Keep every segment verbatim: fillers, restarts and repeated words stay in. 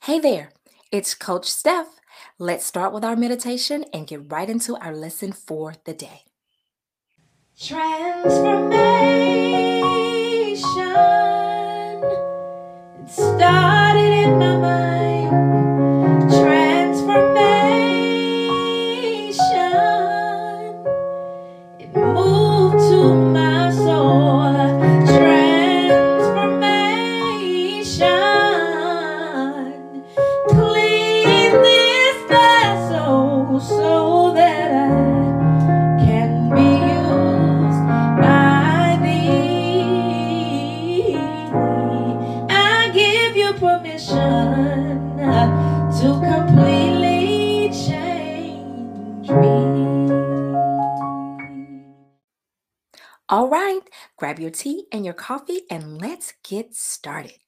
Hey there, it's Coach Steph. Let's start with our meditation and get right into our lesson for the day. Transformation. It started in my mind. Transformation. It moved to my soul. Transformation. Clean this vessel so that I can be used by thee. I give you permission to completely change me. All right, grab your tea and your coffee and let's get started.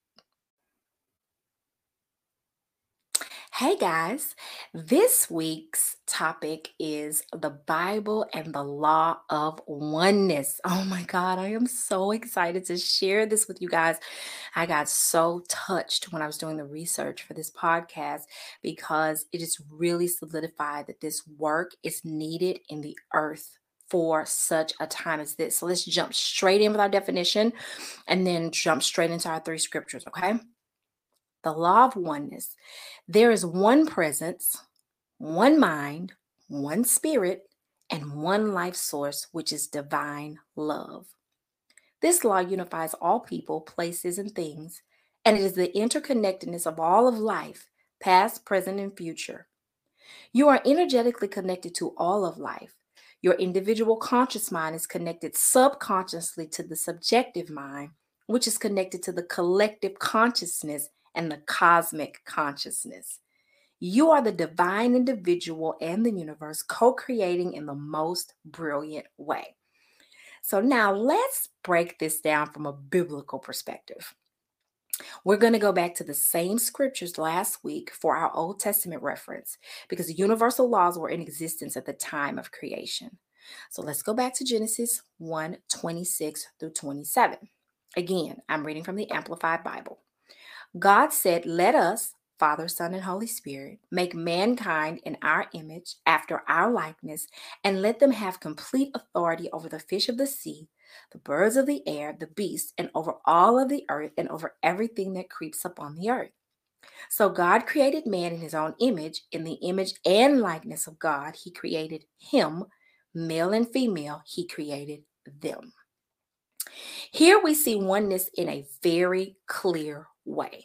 Hey guys, this week's topic is the Bible and the law of oneness. Oh my God, I am so excited to share this with you guys. I got so touched when I was doing the research for this podcast because it is really solidified that this work is needed in the earth for such a time as this. So let's jump straight in with our definition and then jump straight into our three scriptures, okay? The law of oneness. There is one presence, one mind, one spirit, and one life source, which is divine love. This law unifies all people, places, and things, and it is the interconnectedness of all of life, past, present, and future. You are energetically connected to all of life. Your individual conscious mind is connected subconsciously to the subjective mind, which is connected to the collective consciousness and the cosmic consciousness. You are the divine individual and the universe co creating in the most brilliant way. So, now let's break this down from a biblical perspective. We're going to go back to the same scriptures last week for our Old Testament reference because the universal laws were in existence at the time of creation. So let's go back to Genesis one twenty-six through twenty-seven. Again, I'm reading from the Amplified Bible. God said, "Let us, Father, Son, and Holy Spirit, make mankind in our image, after our likeness, and let them have complete authority over the fish of the sea, the birds of the air, the beasts, and over all of the earth, and over everything that creeps upon the earth." So God created man in his own image. In the image and likeness of God, he created him, male and female, he created them. Here we see oneness in a very clear way.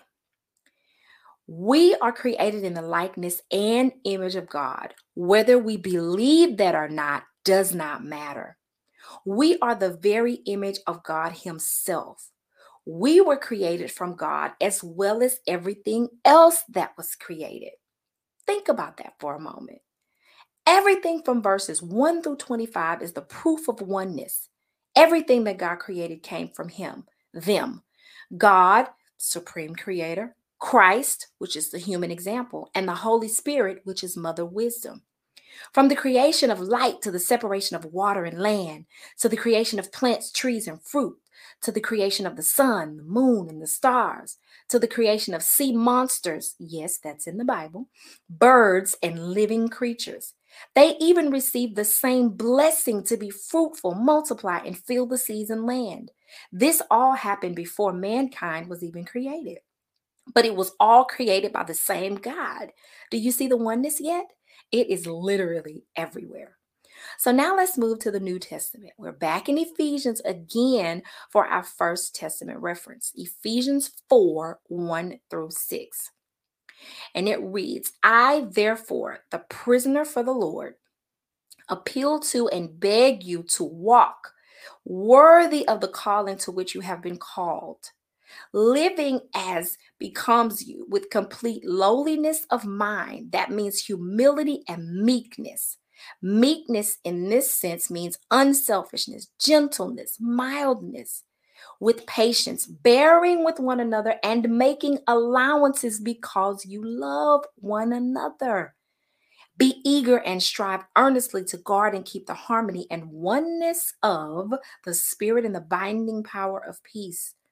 We are created in the likeness and image of God. Whether we believe that or not does not matter. We are the very image of God himself. We were created from God as well as everything else that was created. Think about that for a moment. Everything from verses one through twenty-five is the proof of oneness. Everything that God created came from him, them. God, supreme creator, Christ, which is the human example, and the Holy Spirit, which is mother wisdom. From the creation of light to the separation of water and land, to the creation of plants, trees, and fruit, to the creation of the sun, the moon, and the stars, to the creation of sea monsters, yes, that's in the Bible, birds, and living creatures. They even received the same blessing to be fruitful, multiply, and fill the seas and land. This all happened before mankind was even created. But it was all created by the same God. Do you see the oneness yet? It is literally everywhere. So now let's move to the New Testament. We're back in Ephesians again for our First Testament reference. Ephesians four, one through six. And it reads, "I therefore, the prisoner for the Lord, appeal to and beg you to walk worthy of the calling to which you have been called, living as becomes you with complete lowliness of mind." That means humility and meekness. Meekness in this sense means unselfishness, gentleness, mildness, with patience, bearing with one another and making allowances because you love one another. Be eager and strive earnestly to guard and keep the harmony and oneness of the Spirit and the binding power of peace.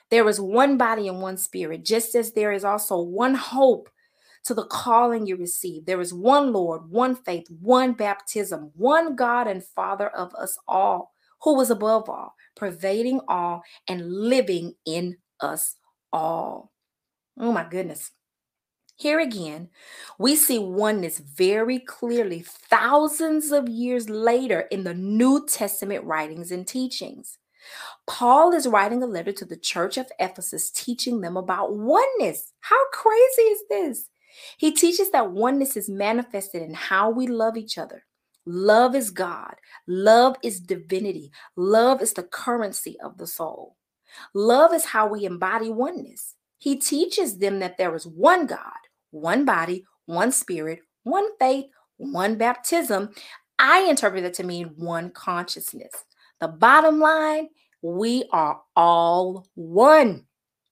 There is one body and one spirit, just as there is also one hope to the calling you receive. There is one Lord, one faith, one baptism, one God and Father of us all, who is above all, pervading all, and living in us all. Oh my goodness. Here again, we see oneness very clearly thousands of years later in the New Testament writings and teachings. Paul is writing a letter to the church of Ephesus, teaching them about oneness. How crazy is this? He teaches that oneness is manifested in how we love each other. Love is God. Love is divinity. Love is the currency of the soul. Love is how we embody oneness. He teaches them that there is one God, one body, one spirit, one faith, one baptism. I interpret it to mean one consciousness. The bottom line, we are all one.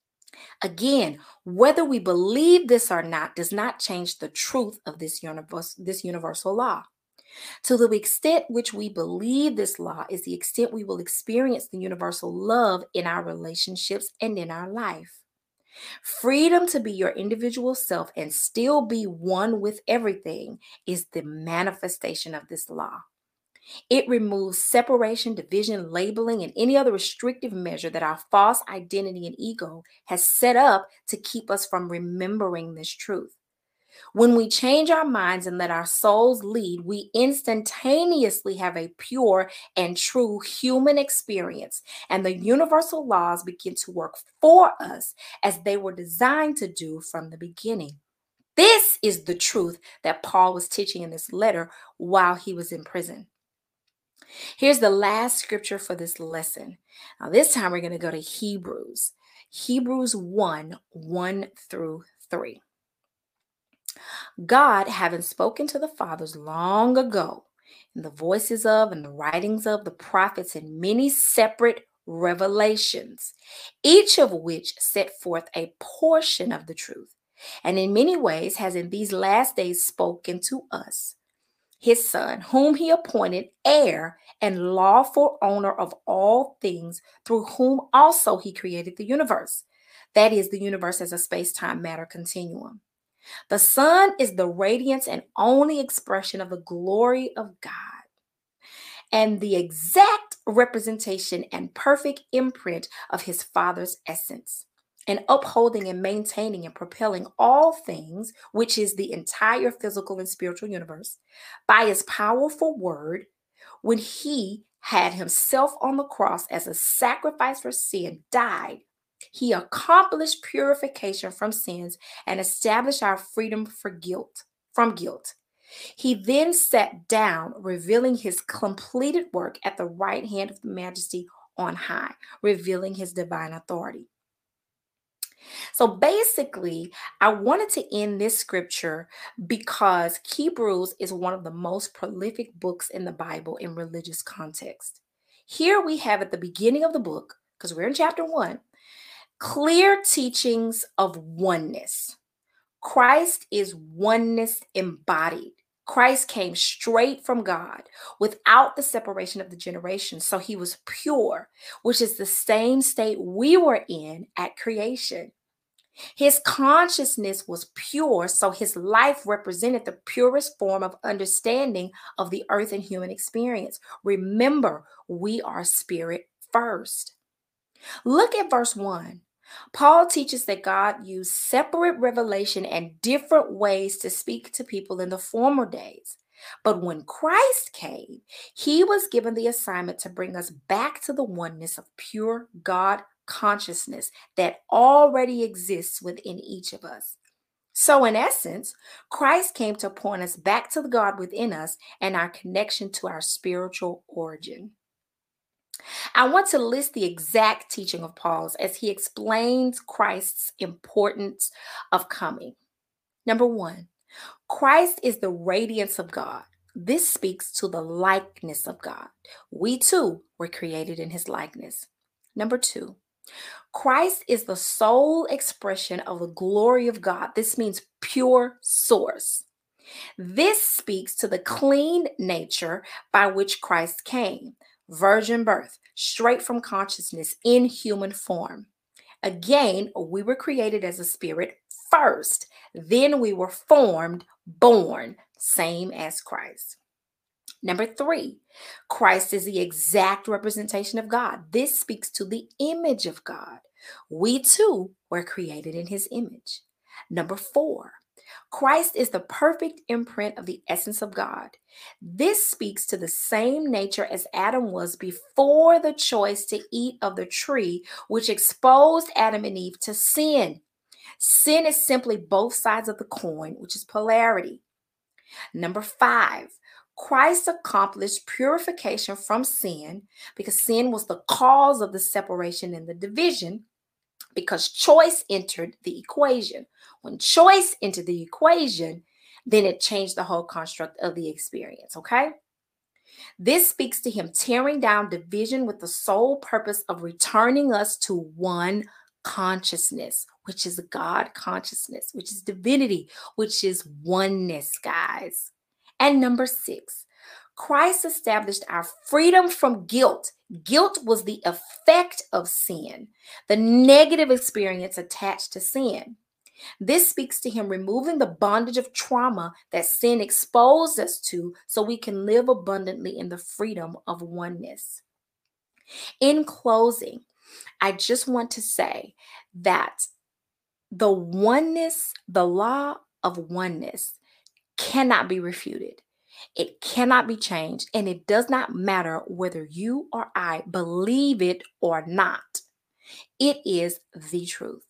Again, whether we believe this or not does not change the truth of this universe, this universal law. To the extent which we believe this law is the extent we will experience the universal love in our relationships and in our life. Freedom to be your individual self and still be one with everything is the manifestation of this law. It removes separation, division, labeling, and any other restrictive measure that our false identity and ego has set up to keep us from remembering this truth. When we change our minds and let our souls lead, we instantaneously have a pure and true human experience, and the universal laws begin to work for us as they were designed to do from the beginning. This is the truth that Paul was teaching in this letter while he was in prison. Here's the last scripture for this lesson. Now, this time we're going to go to Hebrews. Hebrews one, one through three. God, having spoken to the fathers long ago in the voices of and the writings of the prophets in many separate revelations, each of which set forth a portion of the truth, and in many ways has in these last days spoken to us, his Son, whom he appointed heir and lawful owner of all things, through whom also he created the universe. That is, the universe as a space-time matter continuum. The Son is the radiance and only expression of the glory of God, and the exact representation and perfect imprint of his Father's essence, and upholding and maintaining and propelling all things, which is the entire physical and spiritual universe, by his powerful word. When he had himself on the cross as a sacrifice for sin, died, he accomplished purification from sins and established our freedom for guilt, from guilt. He then sat down, revealing his completed work at the right hand of the Majesty on high, revealing his divine authority. So basically, I wanted to end this scripture because Hebrews is one of the most prolific books in the Bible in religious context. Here we have at the beginning of the book, because we're in chapter one, clear teachings of oneness. Christ is oneness embodied. Christ came straight from God without the separation of the generations. So he was pure, which is the same state we were in at creation. His consciousness was pure, so his life represented the purest form of understanding of the earth and human experience. Remember, we are spirit first. Look at verse one. Paul teaches that God used separate revelation and different ways to speak to people in the former days. But when Christ came, he was given the assignment to bring us back to the oneness of pure God consciousness that already exists within each of us. So in essence, Christ came to point us back to the God within us and our connection to our spiritual origin. I want to list the exact teaching of Paul's as he explains Christ's importance of coming. Number one, Christ is the radiance of God. This speaks to the likeness of God. We too were created in his likeness. Number two, Christ is the sole expression of the glory of God. This means pure source. This speaks to the clean nature by which Christ came. Virgin birth, straight from consciousness in human form. Again, we were created as a spirit first, then we were formed, born, same as Christ. Number three, Christ is the exact representation of God. This speaks to the image of God. We too were created in his image. Number four, Christ is the perfect imprint of the essence of God. This speaks to the same nature as Adam was before the choice to eat of the tree, which exposed Adam and Eve to sin. Sin is simply both sides of the coin, which is polarity. Number five, Christ accomplished purification from sin because sin was the cause of the separation and the division, because choice entered the equation. When choice entered the equation, then it changed the whole construct of the experience, okay? This speaks to him tearing down division with the sole purpose of returning us to one consciousness, which is God consciousness, which is divinity, which is oneness, guys. And number six, Christ established our freedom from guilt. Guilt was the effect of sin, the negative experience attached to sin. This speaks to him removing the bondage of trauma that sin exposed us to so we can live abundantly in the freedom of oneness. In closing, I just want to say that the oneness, the law of oneness cannot be refuted. It cannot be changed, and it does not matter whether you or I believe it or not. It is the truth.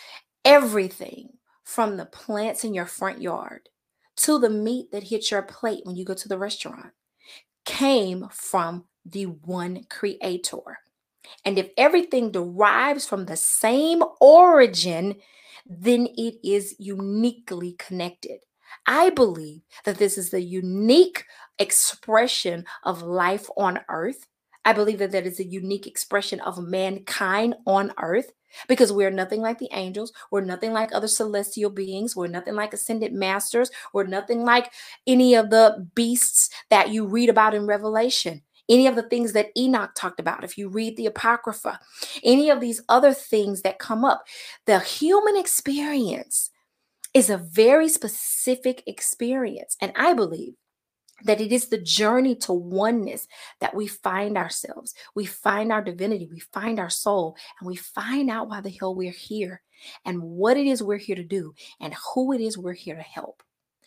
Everything from the plants in your front yard to the meat that hits your plate when you go to the restaurant came from the one creator. And if everything derives from the same origin, then it is uniquely connected. I believe that this is the unique expression of life on earth. I believe that that is a unique expression of mankind on earth, because we're nothing like the angels. We're nothing like other celestial beings. We're nothing like ascended masters. We're nothing like any of the beasts that you read about in Revelation. Any of the things that Enoch talked about, if you read the Apocrypha, any of these other things that come up, the human experience is a very specific experience. And I believe that it is the journey to oneness that we find ourselves. We find our divinity, we find our soul, and we find out why the hell we're here and what it is we're here to do and who it is we're here to help.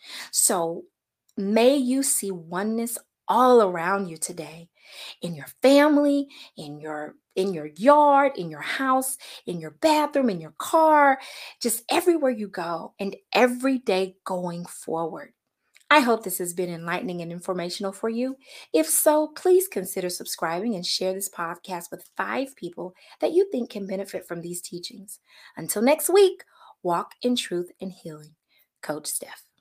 So may you see oneness all around you today, in your family, in your in your yard, in your house, in your bathroom, in your car, just everywhere you go and every day going forward. I hope this has been enlightening and informational for you. If so, please consider subscribing and share this podcast with five people that you think can benefit from these teachings. Until next week, walk in truth and healing. Coach Steph.